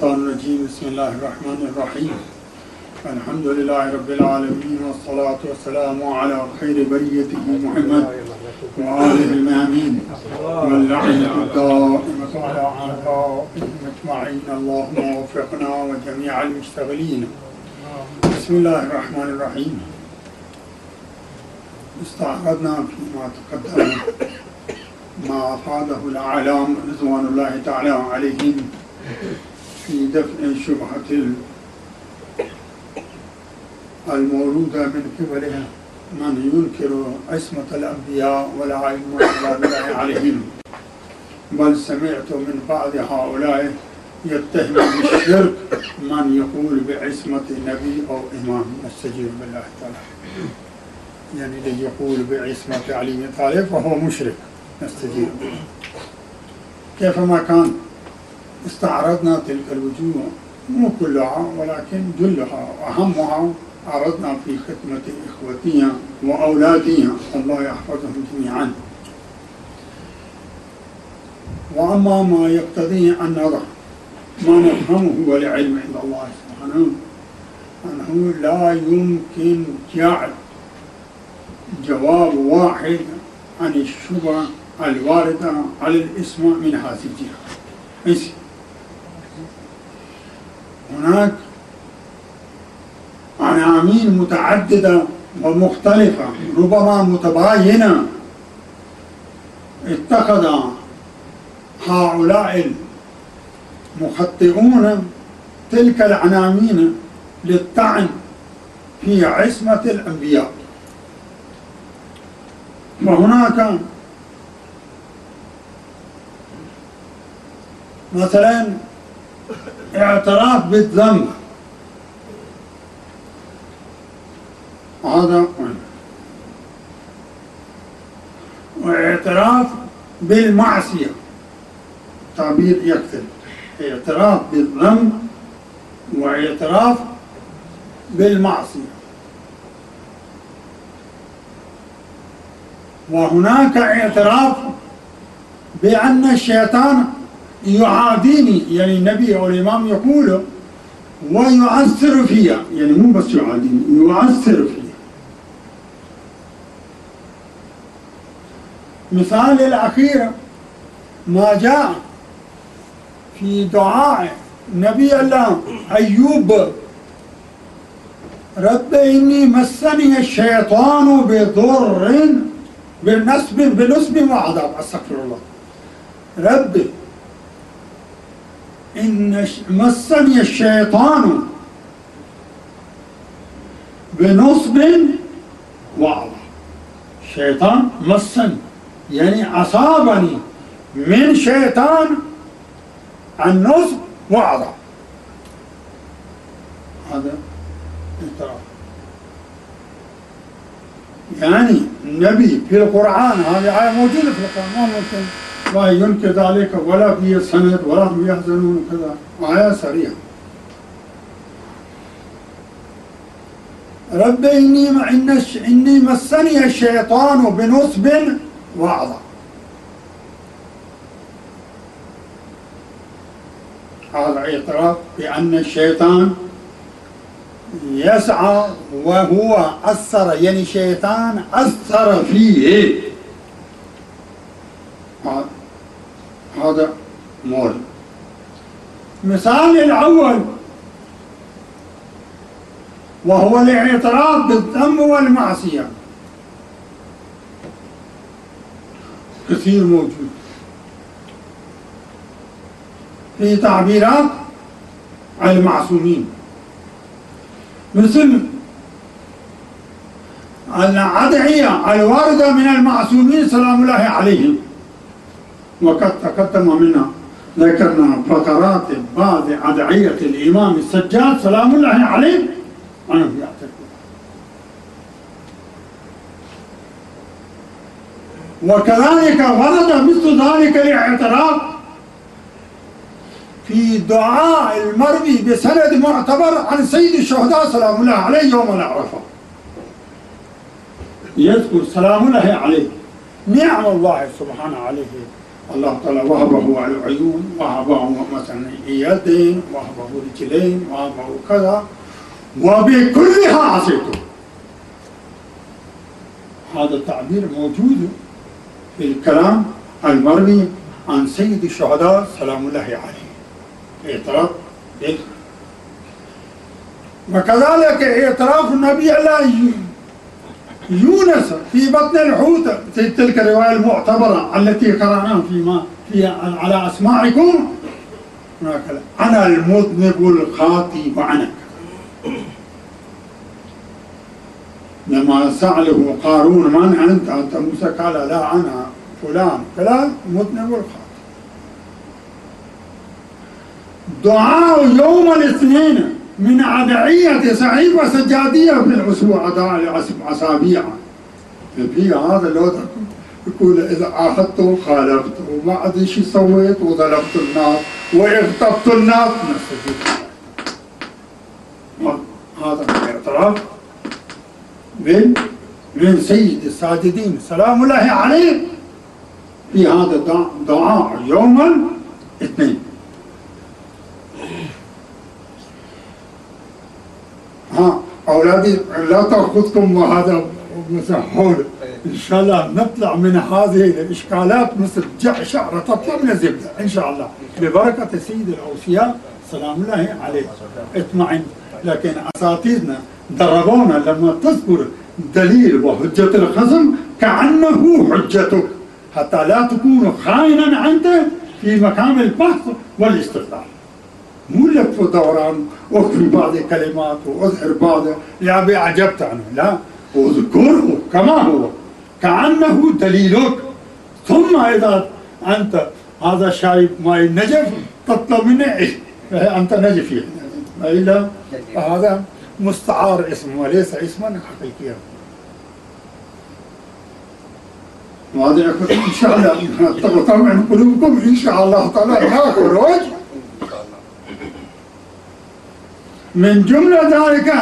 الشيطان الرجيم. بسم الله الرحمن الرحيم. الحمد لله رب العالمين، والصلاة والسلام على خير بريته محمد وآله المامين واللعنة الدائمة على أعدائهم أجمعين. اللهم وفقنا وجميع المشتغلين. بسم الله الرحمن الرحيم. استعرضنا فيما تقدم ما أفاده الأعلام رضوان الله تعالى عليهم في دفع شبهة المولودة من قبل من ينكر عصمة الأنبياء ولا علم الله عليهم، بل سمعت من بعض هؤلاء يتهم بالشرك من يقول بعصمة نبي أو إمام. نستجيب بالله تعالى، يعني الذي يقول بعصمة علي بن طالب فهو مشرك. نستجيب كيفما كان. استعرضنا تلك الوجوه، مو كلها ولكن جلها وأهمها عرضنا في خدمة إخوتي وأولادي، الله يحفظهم جميعا. وأما ما يقتضي أن نضع ما نفهمه والعلم عند الله سبحانه أنه لا يمكن جعل جواب واحد عن الشبهة الواردة على الاسم من هذه الجهة. هناك عناوين متعددة ومختلفة ربما متباينة اتخذ هؤلاء المخطئون تلك العناوين للطعن في عصمة الأنبياء. وهناك مثلا اعتراف بالذنب، هذا، واعتراف بالمعصية، تعبير يختلف، اعتراف بالذنب واعتراف بالمعصية. وهناك اعتراف بأن الشيطان يعاديني، يعني النبي أو الإمام يقول ويؤثر فيها، يعني مو بس يعاديني، يؤثر فيها. مثال الأخير ما جاء في دعاء نبي الله أيوب: رب إني مسني الشيطان بضر بنصب وعذاب. استغفر الله. رب إن مسني الشيطان بنصب وعذاب. الشيطان مسني يعني أصابني من شيطان النصب وعذاب. هذا اعتراف. يعني النبي في القرآن، هذه آية موجودة في القرآن، ما ممكن لا ينكر ذلك ولا في سند ولا هم يحزنون كذا، آية صريحة. رب إني مسني الشيطان بنصب وعذاب. هذا اعتراف بأن الشيطان يسعى وهو أثر، يعني شيطان أثر فيه. هذا مول. مثال الأول وهو الاعتراف بالذنب والمعصية، كثير موجود في تعبيرات المعصومين، مثل الأدعية الواردة من المعصومين سلام الله عليهم. وقد تقدم منا ذكرنا فقرات بعض أدعية الإمام السجاد سلام الله عليه عنه يعتقد. وكذلك ورد مثل ذلك الاعتراف في دعاء المروي بسند معتبر عن سيد الشهداء سلام الله عليه يوم العرفة. يذكر سلام الله عليه نعم الله سبحانه عليه الله تعالى وهبه العيون، وهبه مثلا يدين، وهبه رجلين، وهبه كذا، وبكلها عصيته. هذا التعبير موجود في الكلام المروي عن سيد الشهداء سلام الله عليه، اعتراف. وكذلك اعتراف النبي الله يونس في بطن الحوت في تلك الرواية المعتبرة التي قرأناها في على أسماعكم، أنا المذنب الخاطي وعنك. لما سأله قارون من أنت موسى قال لا أنا فلان فلان مذنب الخاطي. دعاء يوم الاثنين من أدعية صحيفة سجادية في الأسبوع أسابيع. في هذا اللي يقول إذا أخذت خالفت وما أدري شو سويت وظلمت الناس واغتبت الناس هذا الاعتراف من سيد الساجدين سلام الله عليه في هذا دعاء يوم الاثنين. أولادي لا تأخذكم وهذا مسحول، إن شاء الله نطلع من هذه الإشكالات مثل شعرة تطلع من الزبدة إن شاء الله ببركة سيد الأوصياء سلام الله عليه. اطمئن. لكن أساتذتنا دربونا لما تذكر دليل وحجة الخصم كأنه حجتك حتى لا تكون خائنا أنت في مقام البحث والاستدلال. مو لف ودوران واخفي بعض الكلمات واظهر بعض يا عجبت عنه، لا، اذكره كما هو كأنه دليلك. ثم إذا أنت هذا شايب ماء النجف تطلب منه أنت نجفي، إلا هذا مستعار اسم وليس اسما حقيقيا. وهذا إن شاء الله تغطى من قلوبكم إن شاء الله تعالى لا خروج. من جملة ذلك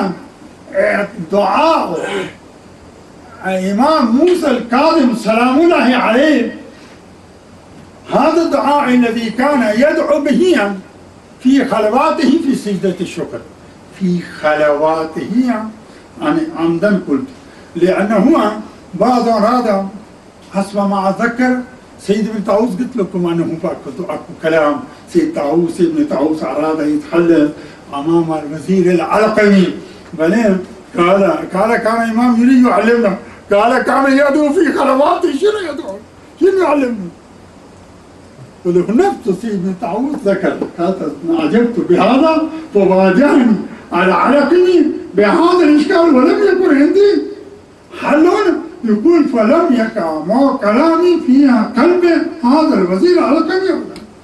دعاء الإمام موسى الكاظم سلام الله عليه، هذا الدعاء الذي كان يدعو به في خلواته في سجدة الشكر، في خلواته يعني عمدا قلت لأنه بعض هذا حسب ما أتذكر سيد ابن طاووس قلت لكم أنه أكو كلام سيد طاووس ابن طاووس أراد يتحلل أمام الوزير العلقمي، بعدين قال كان إمام يريد يعلمنا، قال كان يدعو في خلواته. شنو يدعو؟ شنو يعلمنا؟ وله نفس سيد ابن طاووس ذكر، قال أعجبت بهذا فواجهني العلقمي بهذا الإشكال ولم يكن عندي حلون. يقول فلم يقع ما كلامي فيها قلب هذا الوزير العلقمي.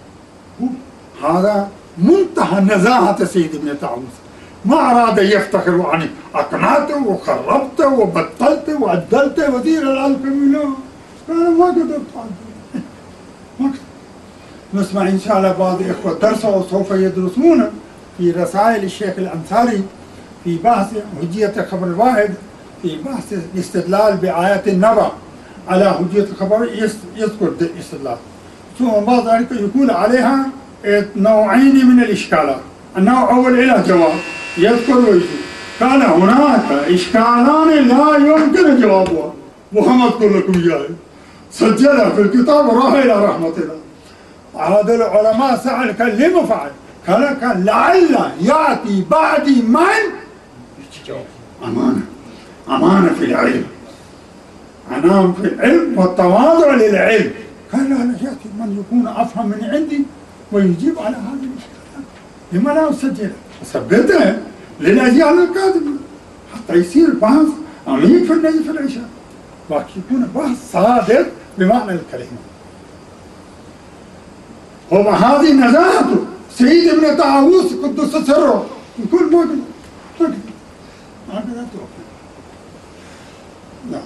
هذا منتهى نزاهة سيد ابن طاووس، ما أراد يفتخر عني أقنعت وخربت وبطلت وعدلت وزير العلقمي، لا، قال ما قدرت ما قدرت. نسمع إن شاء الله بعض إخوة درسوا وسوف يدرسون في رسائل الشيخ الأنصاري في بحث حجية الخبر الواحد، في بحث الاستدلال بآيات النبأ على حجية الخبر يذكر الاستدلال. ثم بعد ذلك يقول عليها نوعين من الإشكالات. النوع الأول إلى جواب يذكر ويجيب. قال هناك إشكالان لا يمكن جوابها، محمد قل لكم إياه سجلها في الكتاب وراح إلى رحمة الله. هذا العلماء سأل كان لما فعل؟ قال لعل يأتي بعدي من أمانة في العلم، أنام في العلم والتواضع للعلم. قال لا يأتي من يكون أفهم من عندي ويجيب على هذه الإشكالات. لما لا أسجلها؟ أثبتها للأجيال القادمة حتى يصير بحث عميق في النجف العشاء، ويكون بحث صادق بمعنى الكلمة. وهذه نزاهته سيد ابن طاووس قدس سره، يقول ما قدر لا.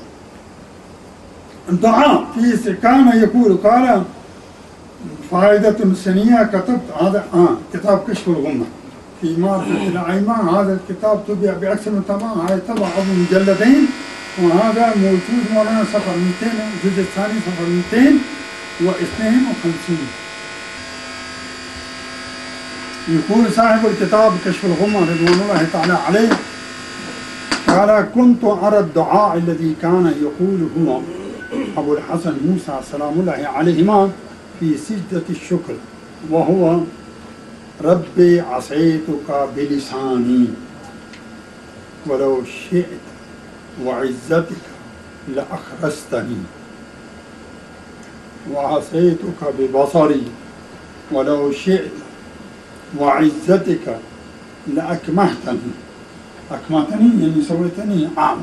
الدعاء في كان يقول قال فائدة سنية كتبت هذا كتاب كشف الغمة في معرفة الأئمة. هذا الكتاب طبع بأكثر من طبعا، هذا طبع أبو مجلدين، وهذا موجود مولانا صفحة 200 الجزء الثاني صفحة 200 52. يقول صاحب الكتاب كشف الغمة رضوان الله تعالى عليه، قال: كنت أرى الدعاء الذي كان يقوله أبو الحسن موسى سلام الله عليهما في سجدة الشكر، وهو: ربي عصيتك بلساني ولو شئت وعزتك لأخرستني، وعصيتك ببصري ولو شئت وعزتك لأكمهتني. أكمهتني يعني سويتني أعمى.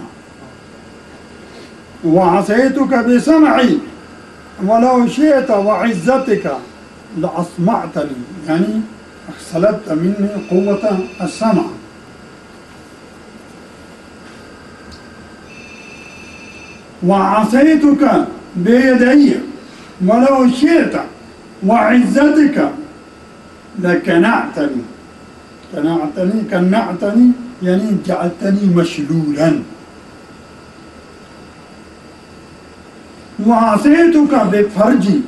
وعصيتك بسمعي ولو شئت وعزتك لأسمعتني، يعني سلبت مني قوة السمع. وعصيتك بيدي ولو شئت وعزتك لكنعتني. كنعتني يعني جعلتني مشلولا. وعصيتك بفرجي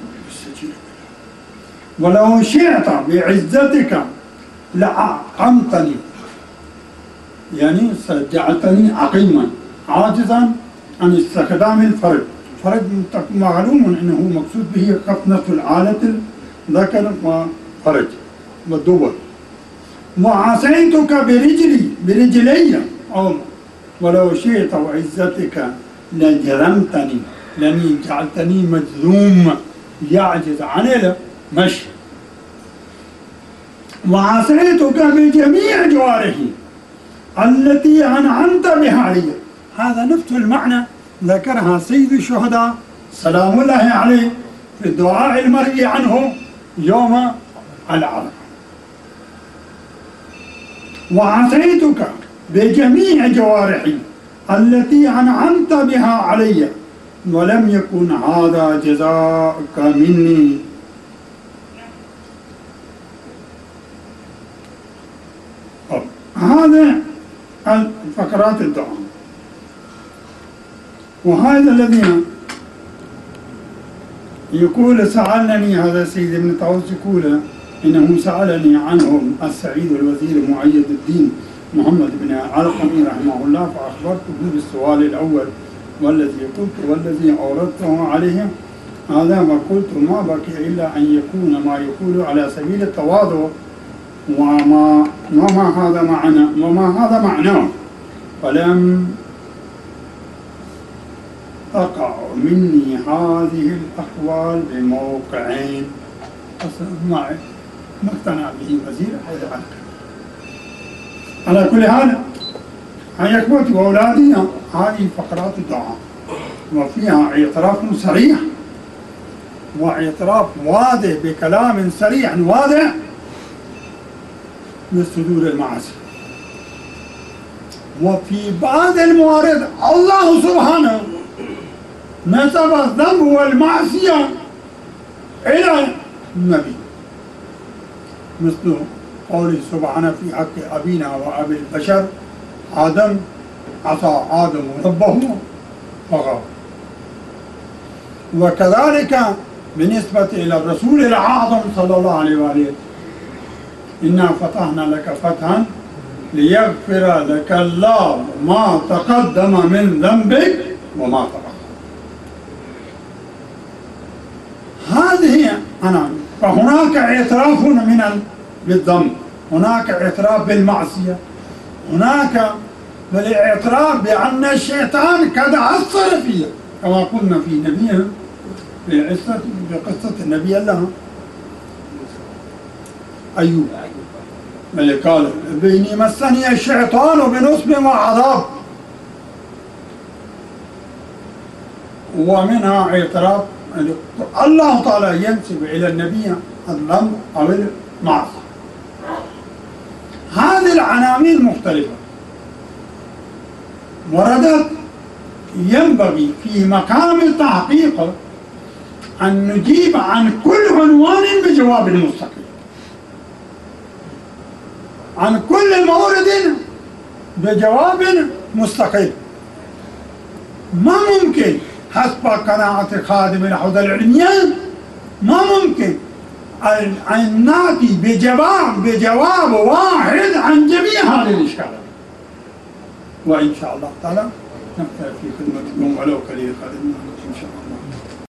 ولو شئت بعزتك لأعقمتني، يعني جعلتني عقيما عاجزا عن استخدام الفرج. فرج معلوم انه مقصود به خفنة الآلة الذكر وفرج والدبر. وعصيتك برجلي ولو شئت وعزتك لجرمتني، لأني جعلتني مجذوم يعجز عن المشي. وعصيتك بجميع جوارحي التي أنعمت بها علي. هذا نفس المعنى ذكرها سيد الشهداء سلام الله عليه في الدعاء المرئي عنه يوم العرفة. وعصيتك بجميع جوارحي التي أنعمت بها علي ولم يكن هذا جزاءك مني. هذا الفقرات الدعاء. وهذا الذي يقول سألني هذا السيد ابن طاووس، يقول إنه سألني عنهم السعيد الوزير مؤيد الدين محمد بن علقمي رحمه الله، فأخبرته بالسؤال الأول والذي أوردته عليه. هذا ما قلت ما بقي إلا أن يكون ما يقول على سبيل التواضع، وما هذا معناه. فلم تقع مني هذه الأقوال بموقعين. ما اقتنع به وزير هذا على كل حال. هي إخوتي وأولادي، هذه فقرات الدعاء وفيها اعتراف صريح واعتراف واضح بكلام صريح واضح بصدور المعاصي. وفي بعض الموارد الله سبحانه نسب الذنب والمعصية إلى النبي، مثل قوله سبحانه في حق أبينا وأبي البشر آدم: عصى آدم ربه فغوى. وكذلك بالنسبة إلى الرسول الأعظم صلى الله عليه وآله: إنا فتحنا لك فتحا ليغفر لك الله ما تقدم من ذنبك وما تأخر. هذه أنا. فهناك اعتراف بالذنب، هناك اعتراف بالمعصية، هناك بالاعتراف بأن الشيطان قد أثر فيه، كما قلنا في نبيه بقصة النبي الله أيوب، اللي قال: بيني مسني الشيطان بنصب وعذاب. ومنها اعتراف الله تعالى ينسب إلى النبي الذنب أو المعصية. هذه العناوين مختلفة وردت. ينبغي في مقام التحقيق أن نجيب عن كل عنوان بجواب مستقل، عن كل مورد بجواب مستقل. ما ممكن حسب قناعة خادم الحوزة العلمية ما ممكن أن نأتي بجواب واحد عن جميع هذه الإشكالات. وإن شاء الله تعالى نبقى في خدمتكم ولو قليل خدمنا إن شاء الله.